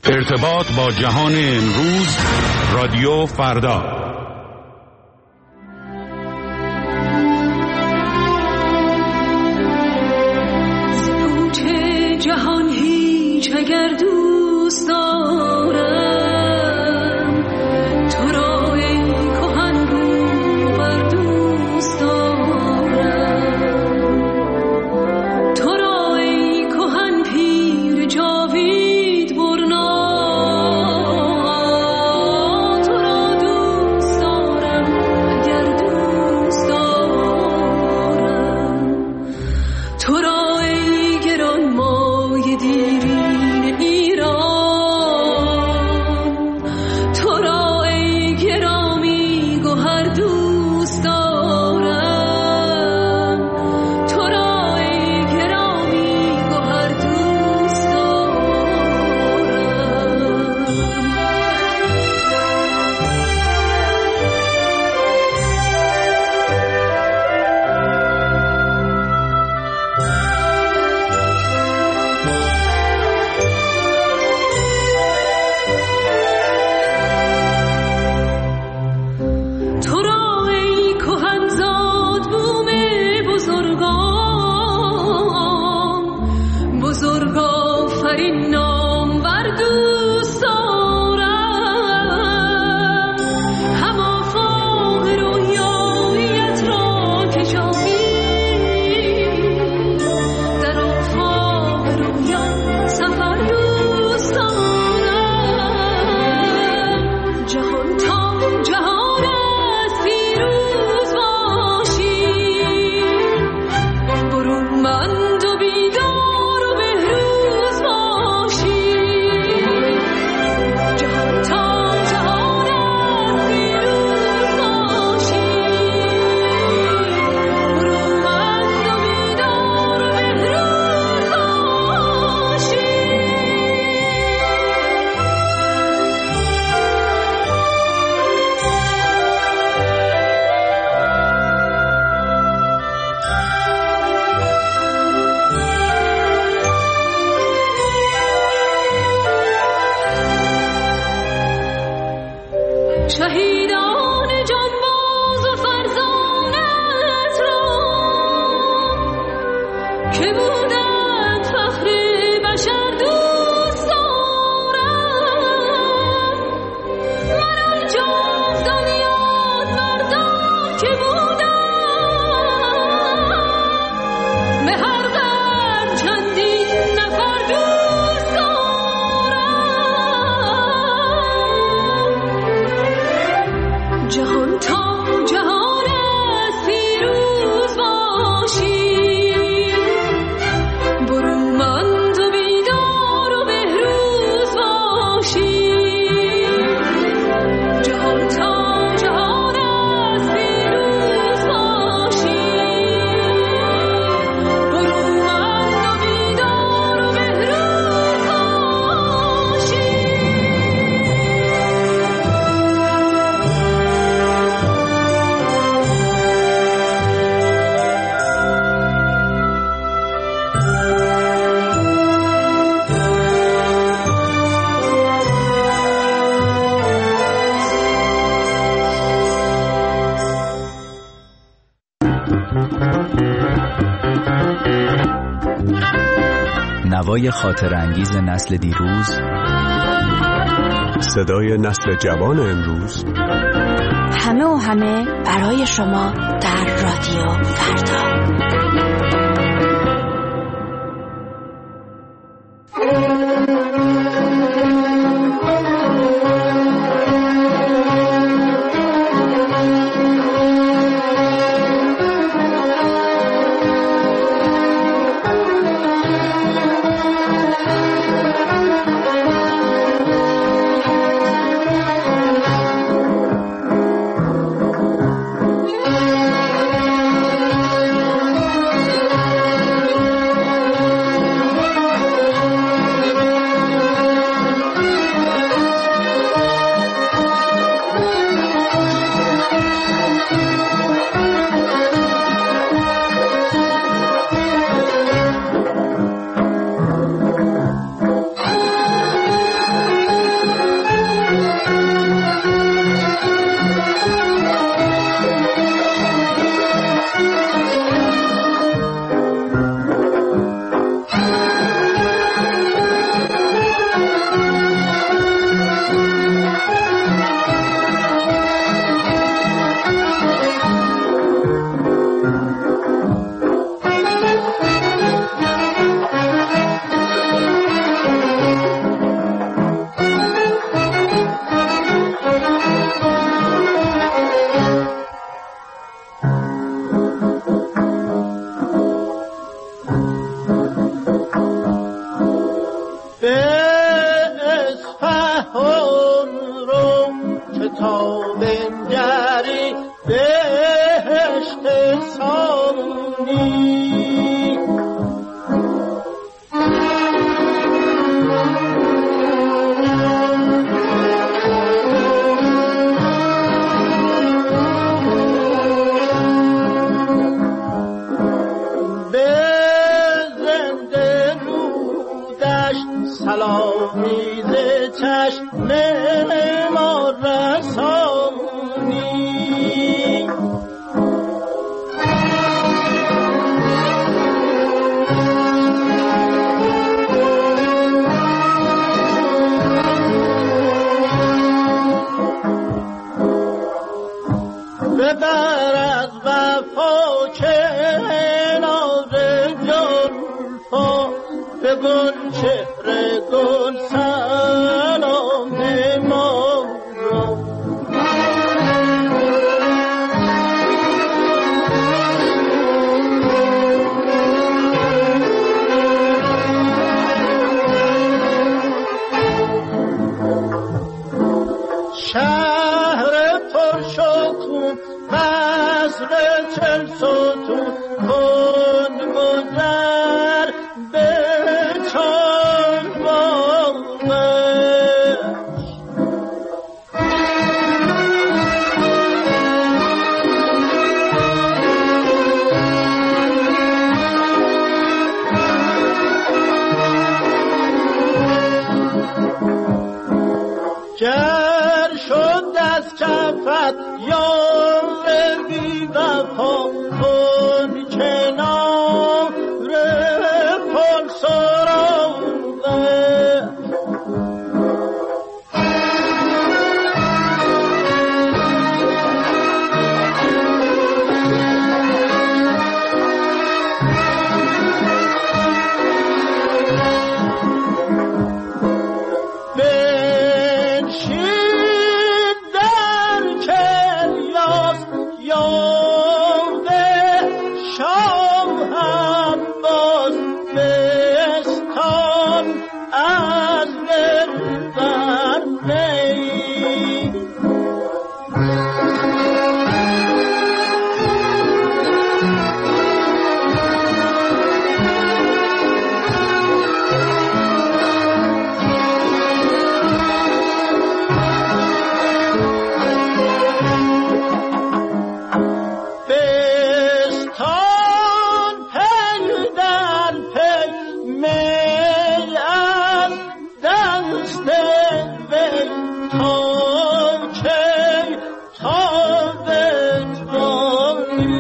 ارتباط با جهان امروز، رادیو فردا. اوج جهان هیچ اگر دوست دارم، تو را ای کهن گوهر دوست دارم، تو را ای کهن پیر جاوید برنا، تو را دوست دارم اگر دوست دارم، تو را ای گران مایه دیرین ایران، تو را ای گرامی گوهر دوست دارم، تو را ای گرامی گوهر دوست دارم. تو را ای کهنزاد بوم بزرگان، بزرگ آفرین نامور دوست دارم، هم آفاق رویاییت را که جاوید در آفاق رویا سفر دوست دارم، جهان تا جهان است پیروز باشی، برومند و بیدار و بهروز باشی، جهان تا جهان است پیروز باشی، برومند و بیدار و بهروز باشی. شهیدان جانباز و فرزانت را که بودند فخر بشر دوست دارم، من آن جاودان یاد مردان که بودند به هر قرن چندین نفر دوست دارم، جهان تا جهان است پیروز باشی، برومند و بیدار و بهروز باشی، جهان تا جهان است پیروز باشی، برومند و بیدار و بهروز باشی. نوای خاطرانگیز نسل دیروز، صدای نسل جوان امروز، همه و همه برای شما در رادیو فردا. جهان رو که تا بنگری بهشت سانی. سلامی ز چشم ما رسانی. ببر از وفا کنار زلفا، به گل چهره گل سلام ما را. شهر پرشکوه قصر چل ستون کن گذر به چار باغش. گر شد از کفت یار بی وفا، کن کنار پل سراغش. بنشین در کلیاس یاد شام هم باز، بستان از دل بر می. بستان پی در پی می از دست وی، تا کی تا بتوانی.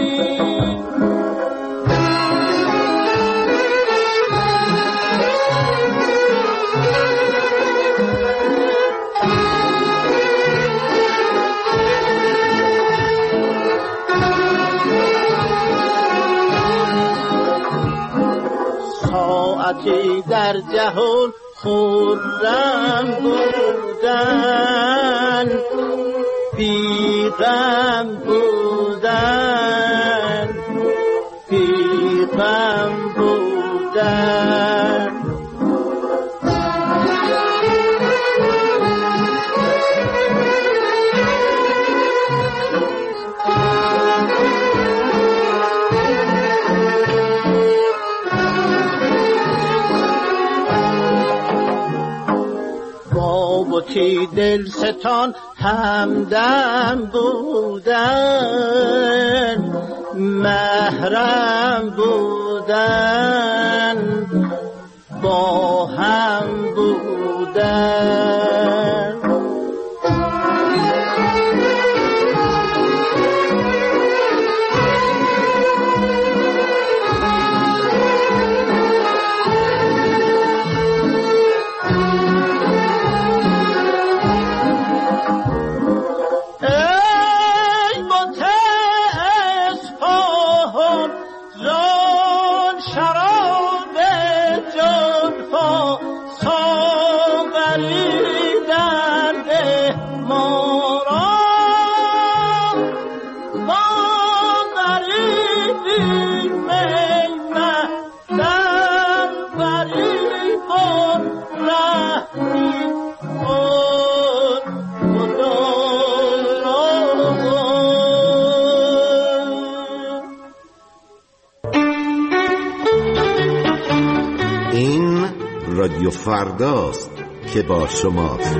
ساعتی در جهان خرم بودن، بی غم بودن، بی غم بودن. بابتی دل ستان همدم بودن، محرم بودن، با هم بودن. فرداست که با شماست.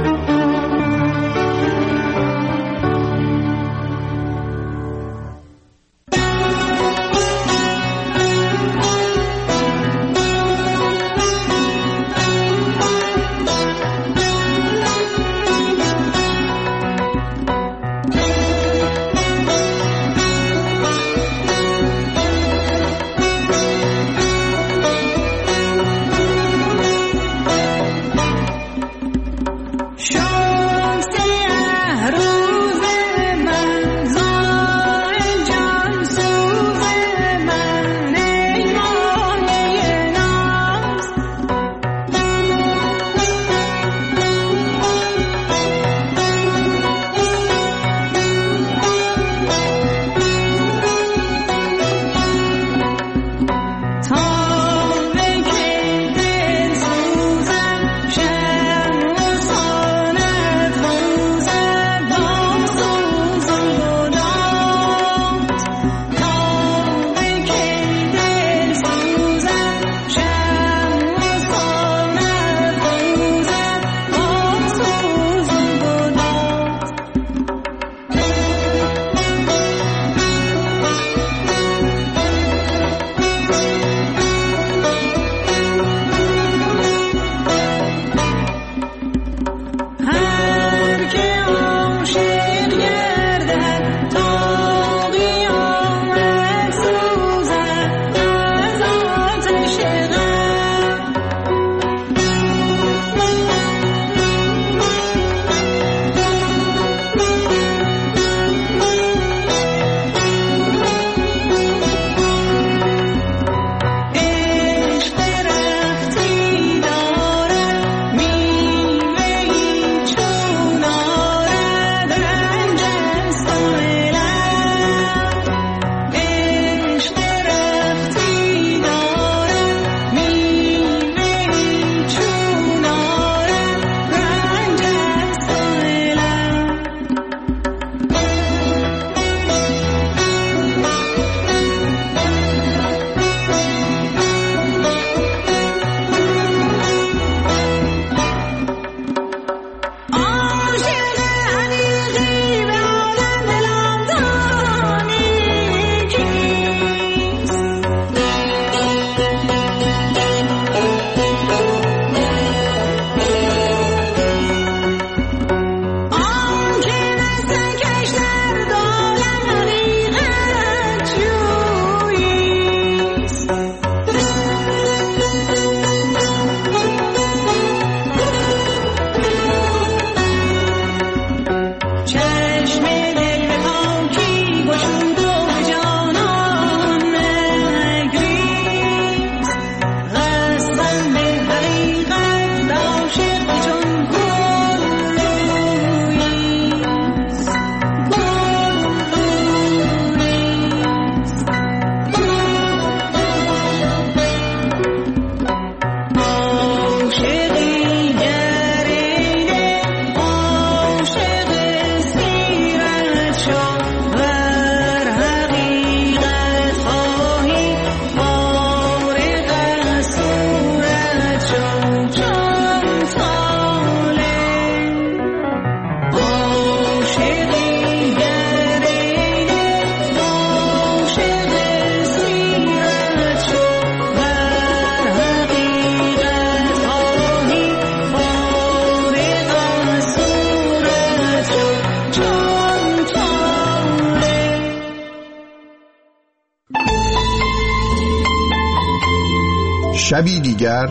شبی دیگر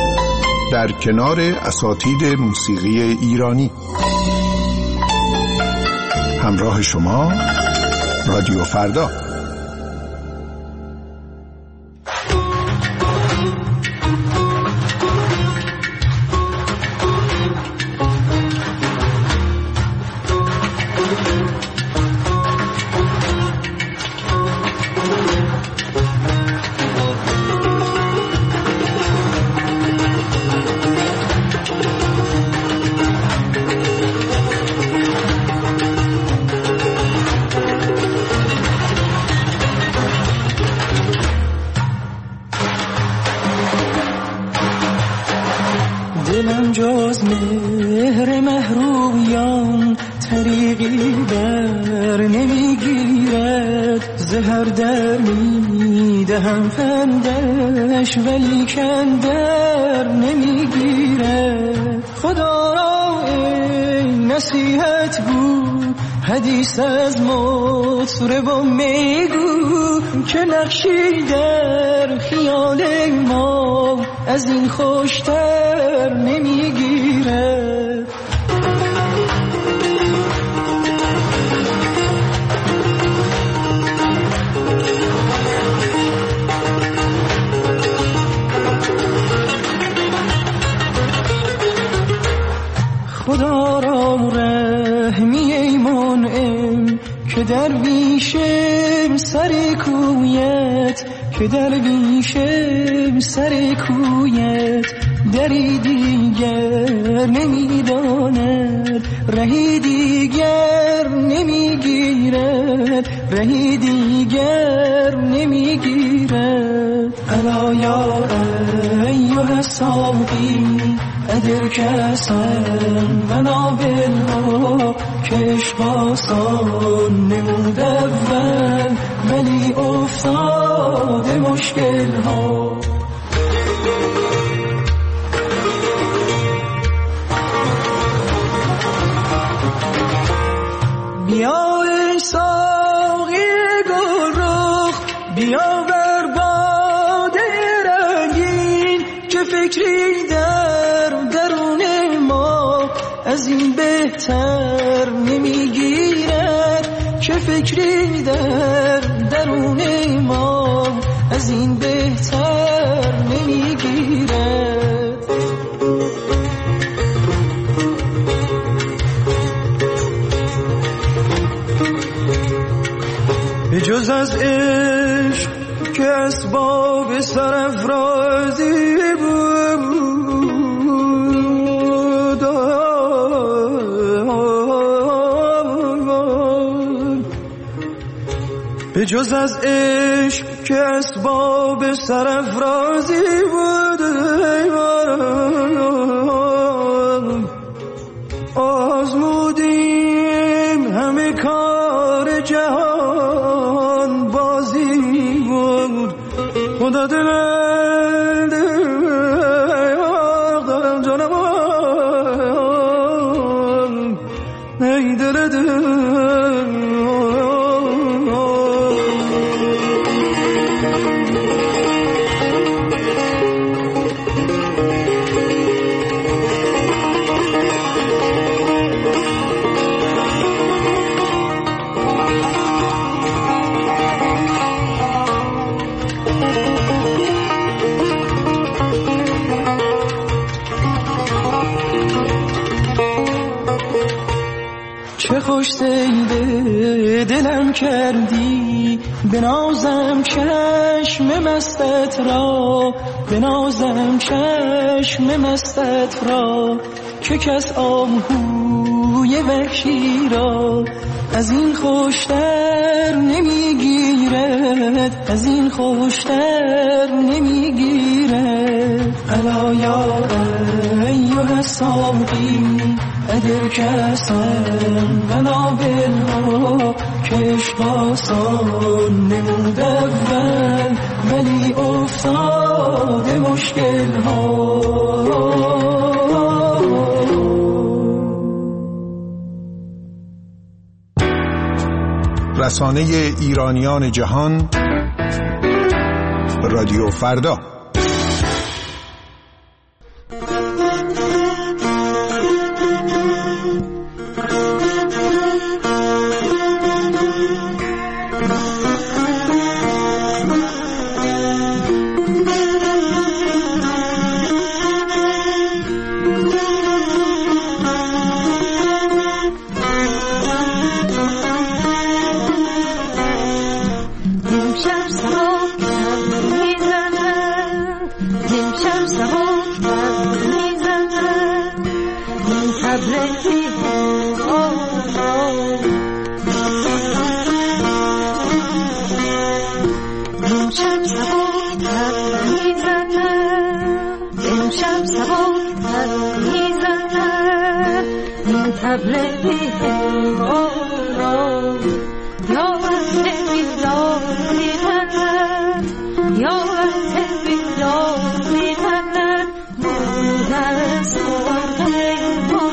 در کنار اساتید موسیقی ایرانی. همراه شما رادیو فردا. جز مهر محرویان طریقی بر نمیگیرد، زهر در میدهم پندش ولی کندر نمیگیرد. خدا را این نصیحت بود حدیث از مطرب میگو، که نقشی در خیال ما از این خوشتر نمیگیرد. خدا را رحمی ای منعم که درویشم سر کویت، که درویشم سر کویت. دری دیگر نمیداند رهی دیگر نمیگیرد، رهی دیگر نمیگیرد. الا یا ایها الساقی ادرک اصلا و نابلها، که عشق آسان نمود اول ولی افتاد مشکل ها. بیا ای ساقی گل رخ، بیا بر باد رنگین، که فکری در درون ما از این بهتر نمیگیرد، که فکری در درون ما از این بهتر نمیگیرد. به جز از عشق که اسباب سرافرازی بود، به جز از عشق که اسباب سرافرازی بود، آزمودیم همه کار جهان بازی بود. خدا دارم جانم ای دل چه خوش سیده دلم کردی، بنازم چشم مستت را، بنازم چشم مستت را، که کس آهوی وحشی را از این خوشتر نمیگیرد، از این خوشتر نمیگیرد. الا یا ایها الساقی ادرک اصلا و نابلها، که عشق آسان نمود اول ولی افتاد مشکل ها. رسانه ایرانیان جهان، رادیو فردا. امشب سبا طبل بی‌هنگام یا وقت بیدار می‌زند یا وقت بیدار می‌زند مونده است مرده ما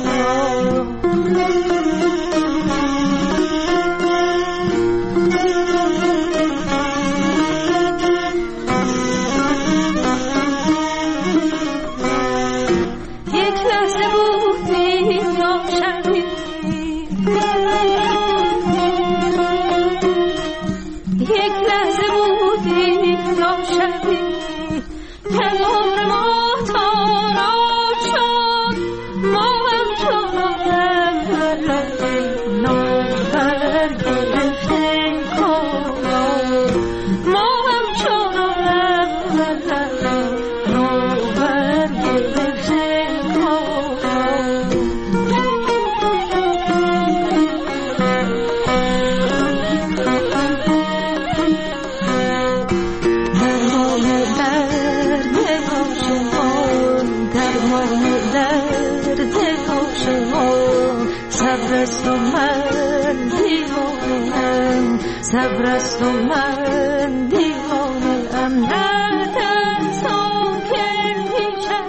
صبر است و من دیوانه ام ندم ساکن پیشم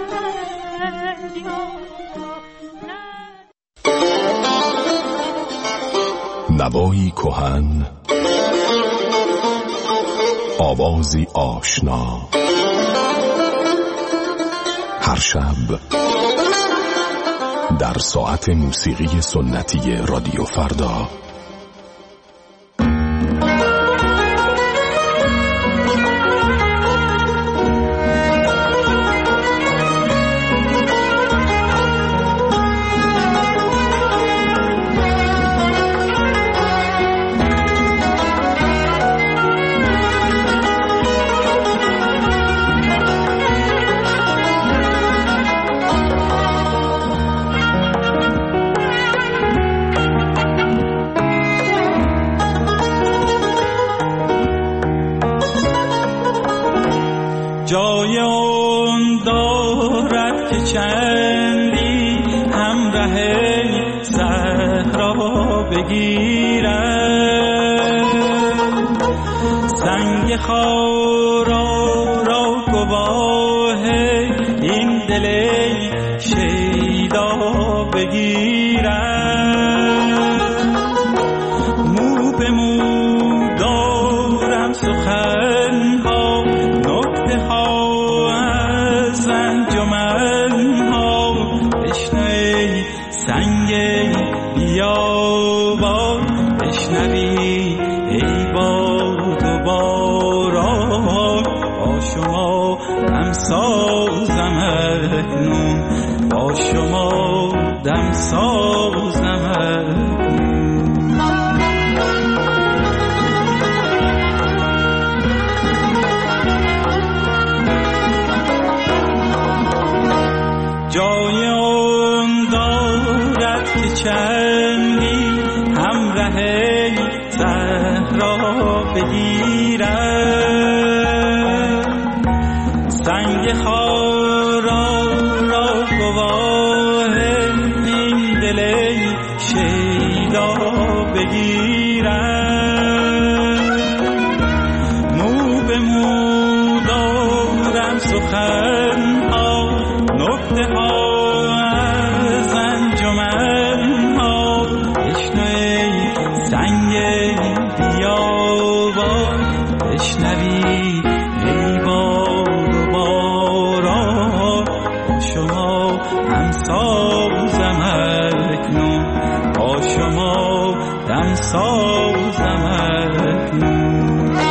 نوایی کهن، آوازی آشنا، هر شب در ساعت موسیقی سنتی رادیو فردا. جای اون دارد که چندی همراه صحرا بگیرد، سنگ خارا را گواه این دل شیدا بگیرد. مو به مو دارم سخن ها، نکته ها از انجمن ها، بشنوی سنگ بیابان، بشنوی ای باد و باران. با شما دمسازم اکنون، با شما دمسازم اکنون. جای اون دارد که چندی همراه صحرا بگیرد، سنگ خارا را گواه این دل شیدا بگیرد. مو به مو دارم سخن ها، نکته ها از انجمن ها، بشنوی سنگ بیابان، بشنوی ای باد و باران. با شما دمسازم اکنون، با شما دمسازم اکنون.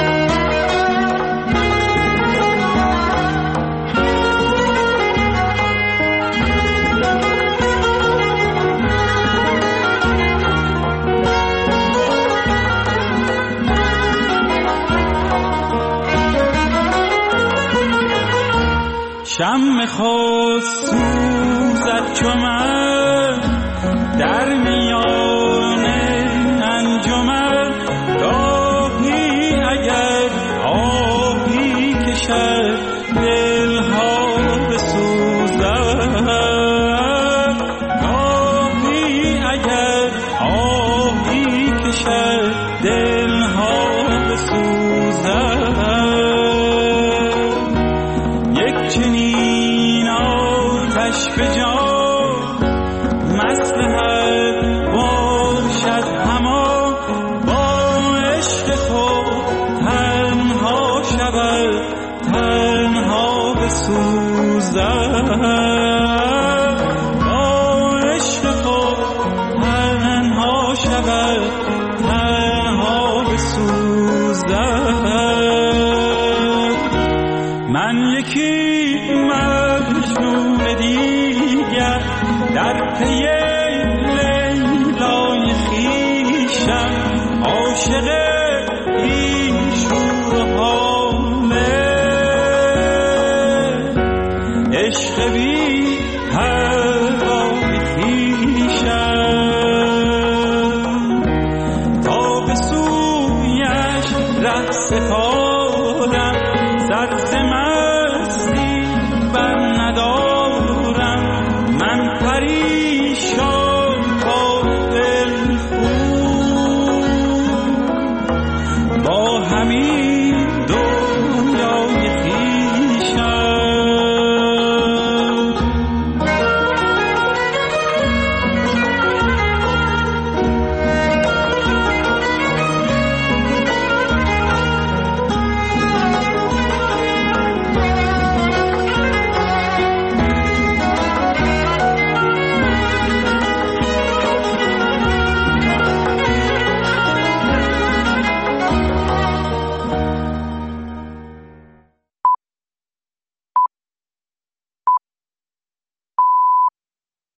شمع خود سوزد چو من در میان انجمن، گاهی اگر آهی کشد دلها بسوزد، گاهی جان مصلحت باشد همان با عشق خود تنها شود تنها بسوزد با عشق خود تنها شود تنها بسوزد من یکی مجنون دیگر در پی لیلای خویشم عاشق